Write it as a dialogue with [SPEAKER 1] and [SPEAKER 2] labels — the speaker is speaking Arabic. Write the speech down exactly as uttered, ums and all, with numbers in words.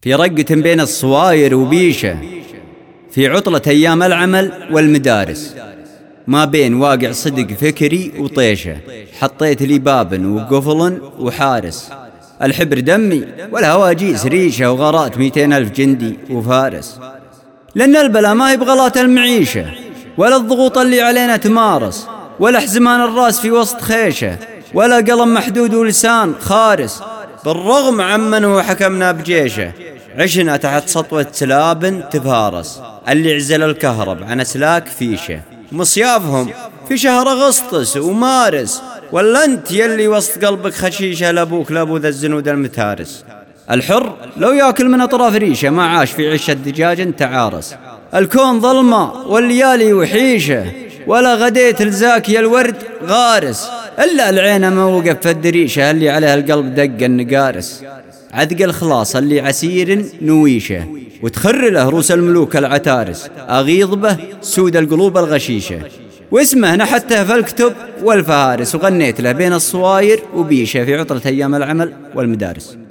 [SPEAKER 1] في رقة بين الصواير وبيشة، في عطلة أيام العمل والمدارس، ما بين واقع صدق فكري وطيشة، حطيت لي باب وقفل وحارس، الحبر دمي والهواجيس ريشة، وغارات ميتين ألف جندي وفارس. لأن البلا ما هي بغلات المعيشة، ولا الضغوط اللي علينا تمارس، ولا حزمان الراس في وسط خيشة، ولا قلم محدود ولسان خارس. بالرغم عمن وحكمنا بجيشه، عشنا تحت سطوة سلاب تفارس، اللي عزل الكهرب عن أسلاك فيشه، مصيافهم في شهر أغسطس ومارس. ولا أنت يلي وسط قلبك خشيشة، لابوك لابو ذا الزنود المتارس. الحر لو ياكل من أطراف ريشة، ما عاش في عشة دجاج تعارس. الكون ظلمة والليالي وحيشة، ولا غديت الزاكي الورد غارس، إلا العين ما وقف في الدريشة، اللي عليها القلب دق النقارس. عدق الخلاص اللي عسير نويشة، وتخر له روس الملوك العتارس، أغيض به سود القلوب الغشيشة، واسمه نحته في الكتب والفهارس، وغنيت له بين الصواير وبيشة، في عطلة أيام العمل والمدارس.